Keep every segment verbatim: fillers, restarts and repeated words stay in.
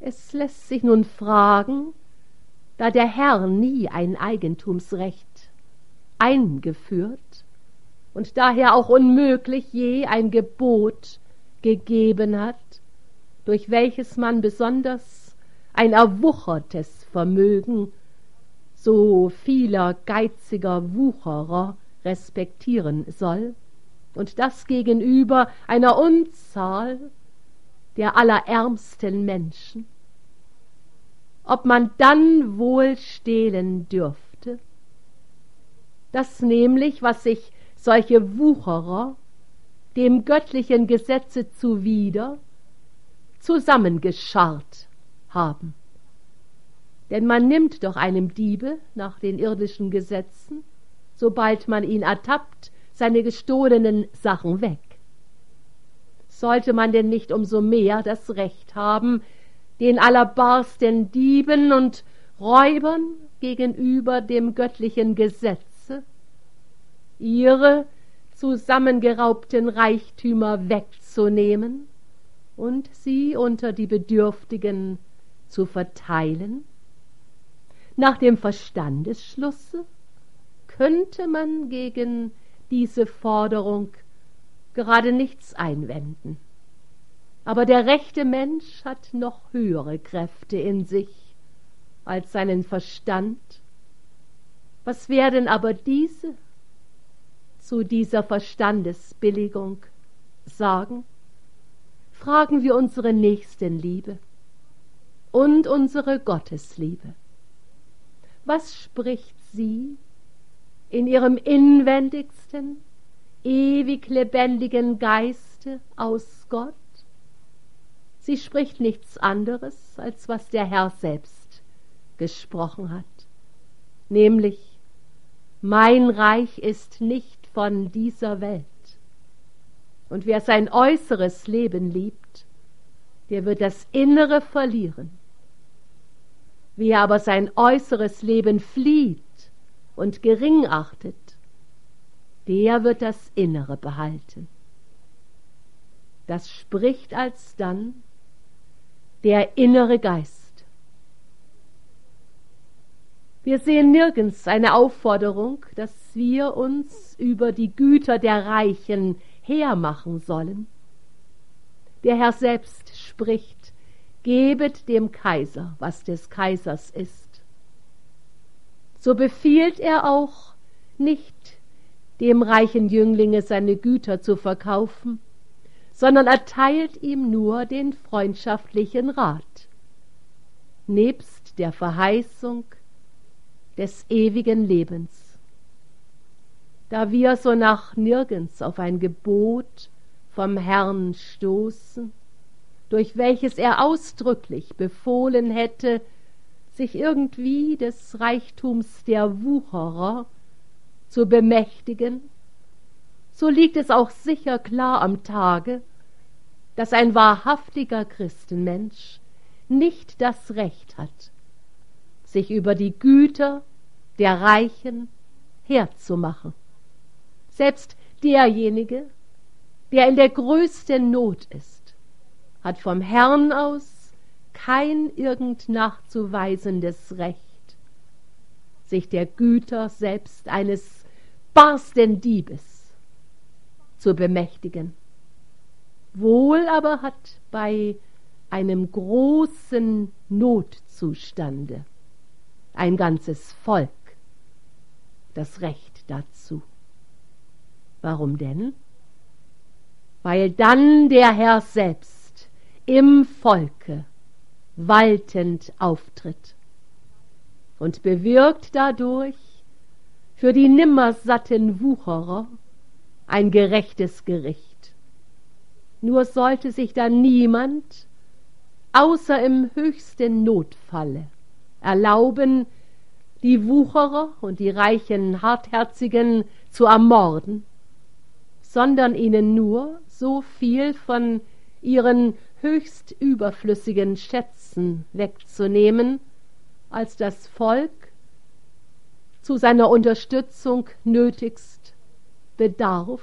Es lässt sich nun fragen, da der Herr nie ein Eigentumsrecht eingeführt und daher auch unmöglich je ein Gebot gegeben hat, durch welches man besonders ein erwuchertes Vermögen so vieler geiziger Wucherer respektieren soll, und das gegenüber einer Unzahl der allerärmsten Menschen, ob man dann wohl stehlen dürfte, das nämlich, was sich solche Wucherer dem göttlichen Gesetze zuwider zusammengescharrt haben. Denn man nimmt doch einem Diebe nach den irdischen Gesetzen, sobald man ihn ertappt, seine gestohlenen Sachen weg. Sollte man denn nicht umso mehr das Recht haben, den allerbarsten Dieben und Räubern gegenüber dem göttlichen Gesetze ihre zusammengeraubten Reichtümer wegzunehmen und sie unter die Bedürftigen zu verteilen? Nach dem Verstandesschlusse könnte man gegen diese Forderung gerade nichts einwenden. Aber der rechte Mensch hat noch höhere Kräfte in sich als seinen Verstand. Was werden aber diese zu dieser Verstandesbilligung sagen? Fragen wir unsere Nächstenliebe und unsere Gottesliebe. Was spricht sie in ihrem inwendigsten, ewig lebendigen Geiste aus Gott? Sie spricht nichts anderes, als was der Herr selbst gesprochen hat, nämlich: Mein Reich ist nicht von dieser Welt. Und wer sein äußeres Leben liebt, der wird das Innere verlieren. Wer aber sein äußeres Leben flieht und gering achtet, der wird das Innere behalten. Das spricht alsdann der innere Geist. Wir sehen nirgends eine Aufforderung, dass wir uns über die Güter der Reichen hermachen sollen. Der Herr selbst spricht: Gebet dem Kaiser, was des Kaisers ist. So befiehlt er auch nicht, dem reichen Jünglinge seine Güter zu verkaufen, sondern erteilt ihm nur den freundschaftlichen Rat, nebst der Verheißung des ewigen Lebens. Da wir so nach nirgends auf ein Gebot vom Herrn stoßen, durch welches er ausdrücklich befohlen hätte, sich irgendwie des Reichtums der Wucherer zu bemächtigen, so liegt es auch sicher klar am Tage, dass ein wahrhaftiger Christenmensch nicht das Recht hat, sich über die Güter der Reichen herzumachen. Selbst derjenige, der in der größten Not ist, hat vom Herrn aus kein irgend nachzuweisendes Recht, sich der Güter selbst eines barsten Diebes zu bemächtigen. Wohl aber hat bei einem großen Notzustande ein ganzes Volk das Recht dazu. Warum denn? Weil dann der Herr selbst im Volke waltend auftritt und bewirkt dadurch für die nimmersatten Wucherer ein gerechtes Gericht. Nur sollte sich da niemand, außer im höchsten Notfalle, erlauben, die Wucherer und die reichen Hartherzigen zu ermorden, sondern ihnen nur so viel von ihren höchst überflüssigen Schätzen wegzunehmen, als das Volk zu seiner Unterstützung nötigst bedarf,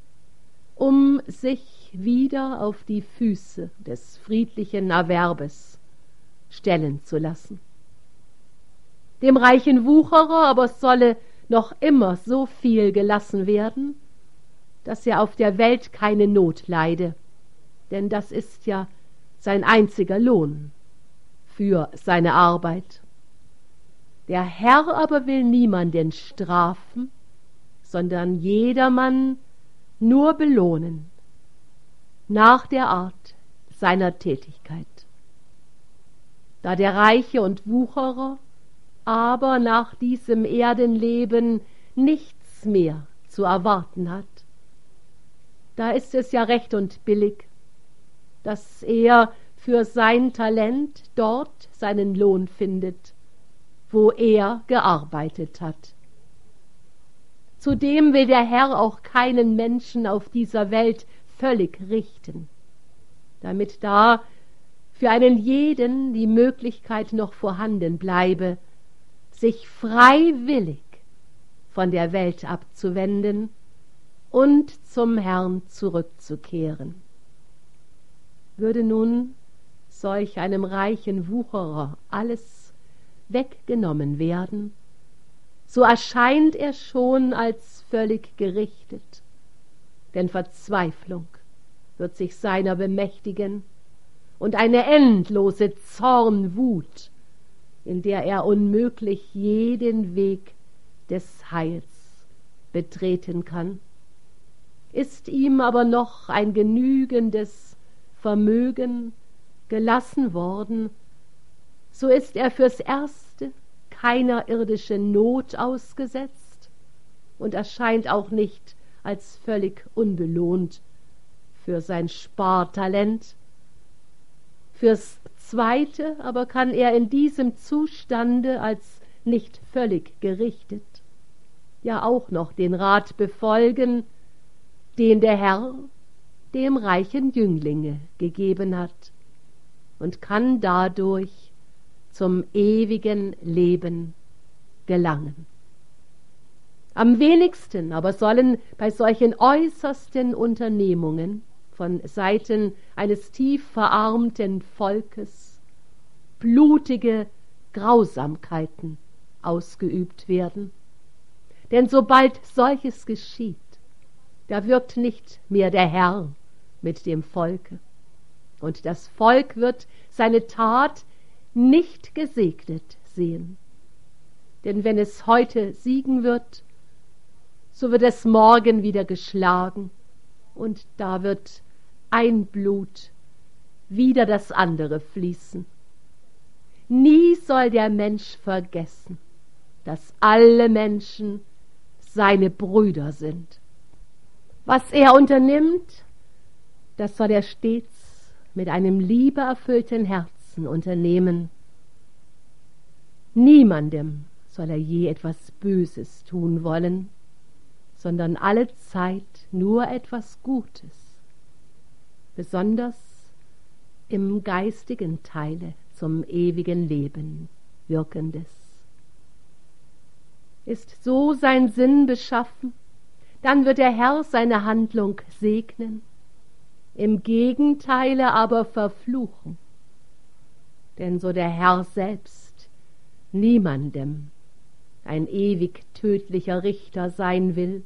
um sich wieder auf die Füße des friedlichen Erwerbes stellen zu lassen. Dem reichen Wucherer aber solle noch immer so viel gelassen werden, dass er auf der Welt keine Not leide, denn das ist ja sein einziger Lohn für seine Arbeit. Der Herr aber will niemanden strafen, sondern jedermann nur belohnen, nach der Art seiner Tätigkeit. Da der Reiche und Wucherer aber nach diesem Erdenleben nichts mehr zu erwarten hat, da ist es ja recht und billig, dass er für sein Talent dort seinen Lohn findet, wo er gearbeitet hat. Zudem will der Herr auch keinen Menschen auf dieser Welt völlig richten, damit da für einen jeden die Möglichkeit noch vorhanden bleibe, sich freiwillig von der Welt abzuwenden und zum Herrn zurückzukehren. Würde nun solch einem reichen Wucherer alles weggenommen werden, so erscheint er schon als völlig gerichtet, denn Verzweiflung wird sich seiner bemächtigen und eine endlose Zornwut, in der er unmöglich jeden Weg des Heils betreten kann. Ist ihm aber noch ein genügendes Vermögen gelassen worden, so ist er fürs Erste keiner irdischen Not ausgesetzt und erscheint auch nicht als völlig unbelohnt für sein Spartalent. Fürs Zweite aber kann er in diesem Zustande als nicht völlig gerichtet ja auch noch den Rat befolgen, den der Herr dem reichen Jünglinge gegeben hat, und kann dadurch zum ewigen Leben gelangen. Am wenigsten aber sollen bei solchen äußersten Unternehmungen von Seiten eines tief verarmten Volkes blutige Grausamkeiten ausgeübt werden. Denn sobald solches geschieht, da wirkt nicht mehr der Herr mit dem Volke, und das Volk wird seine Tat nicht gesegnet sehen. Denn wenn es heute siegen wird, so wird es morgen wieder geschlagen, und da wird ein Blut wieder das andere fließen. Nie soll der Mensch vergessen, dass alle Menschen seine Brüder sind. Was er unternimmt, das soll er stets mit einem liebeerfüllten Herzen unternehmen. Niemandem soll er je etwas Böses tun wollen, sondern allezeit nur etwas Gutes, besonders im geistigen Teile zum ewigen Leben wirkendes. Ist so sein Sinn beschaffen, dann wird der Herr seine Handlung segnen, im Gegenteile aber verfluchen, denn so der Herr selbst niemandem ein ewig tödlicher Richter sein will,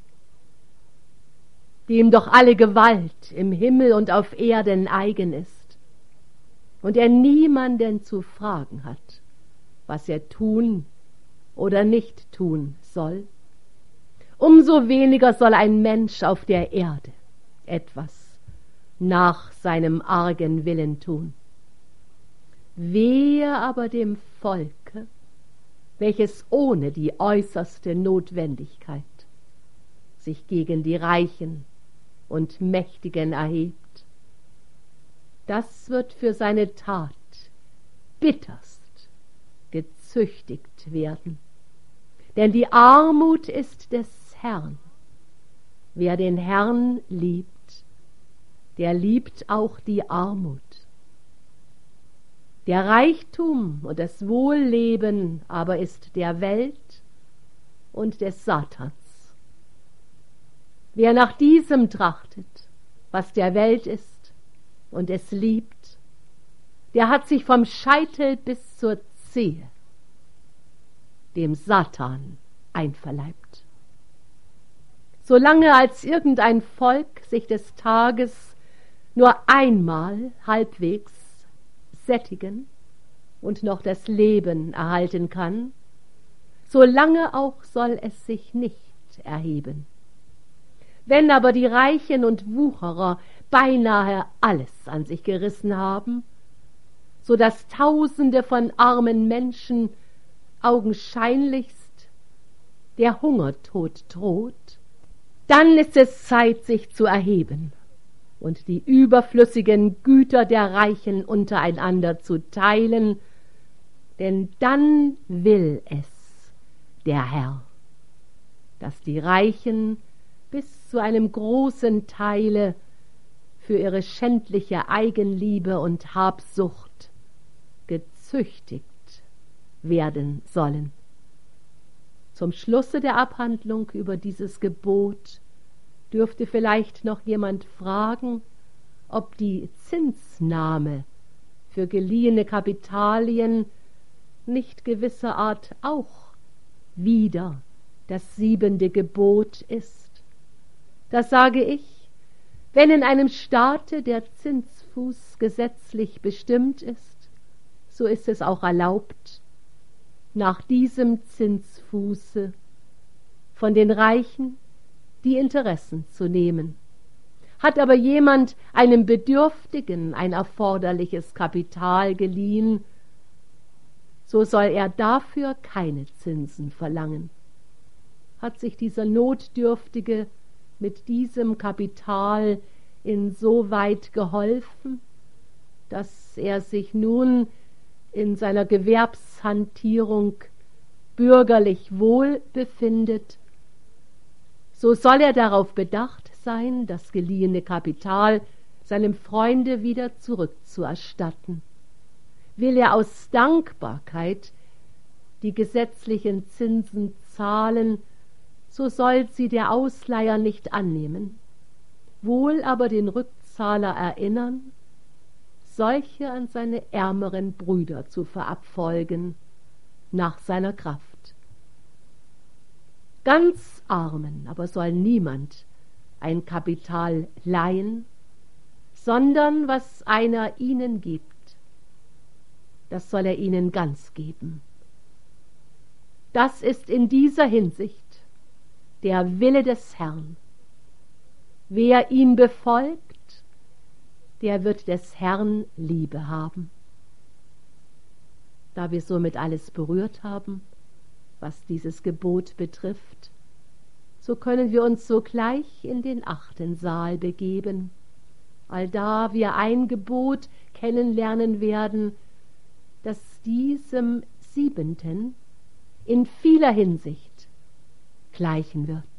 dem doch alle Gewalt im Himmel und auf Erden eigen ist, und er niemanden zu fragen hat, was er tun oder nicht tun soll, umso weniger soll ein Mensch auf der Erde etwas nach seinem argen Willen tun. Wehe aber dem Volke, welches ohne die äußerste Notwendigkeit sich gegen die Reichen und Mächtigen erhebt. Das wird für seine Tat bitterst gezüchtigt werden. Denn die Armut ist des Herrn. Wer den Herrn liebt, der liebt auch die Armut. Der Reichtum und das Wohlleben aber ist der Welt und des Satans. Wer nach diesem trachtet, was der Welt ist, und es liebt, der hat sich vom Scheitel bis zur Zehe dem Satan einverleibt. Solange als irgendein Volk sich des Tages nur einmal halbwegs sättigen und noch das Leben erhalten kann, solange auch soll es sich nicht erheben. Wenn aber die Reichen und Wucherer beinahe alles an sich gerissen haben, so dass Tausende von armen Menschen augenscheinlichst der Hungertod droht, dann ist es Zeit, sich zu erheben und die überflüssigen Güter der Reichen untereinander zu teilen, denn dann will es der Herr, dass die Reichen bis zu einem großen Teile für ihre schändliche Eigenliebe und Habsucht gezüchtigt werden sollen. Zum Schlusse der Abhandlung über dieses Gebot dürfte vielleicht noch jemand fragen, ob die Zinsnahme für geliehene Kapitalien nicht gewisserart auch wieder das siebente Gebot ist. Das sage ich, wenn in einem Staate der Zinsfuß gesetzlich bestimmt ist, so ist es auch erlaubt, nach diesem Zinsfuße von den Reichen die Interessen zu nehmen. Hat aber jemand einem Bedürftigen ein erforderliches Kapital geliehen, so soll er dafür keine Zinsen verlangen. Hat sich dieser Notdürftige mit diesem Kapital insoweit geholfen, dass er sich nun in seiner Gewerbshantierung bürgerlich wohl befindet, so soll er darauf bedacht sein, das geliehene Kapital seinem Freunde wieder zurückzuerstatten. Will er aus Dankbarkeit die gesetzlichen Zinsen zahlen, so soll sie der Ausleiher nicht annehmen, wohl aber den Rückzahler erinnern, solche an seine ärmeren Brüder zu verabfolgen, nach seiner Kraft. Ganz Armen aber soll niemand ein Kapital leihen, sondern was einer ihnen gibt, das soll er ihnen ganz geben. Das ist in dieser Hinsicht der Wille des Herrn. Wer ihn befolgt, der wird des Herrn Liebe haben. Da wir somit alles berührt haben, was dieses Gebot betrifft, so können wir uns sogleich in den achten Saal begeben, allda wir ein Gebot kennenlernen werden, das diesem siebenten in vieler Hinsicht gleichen wird.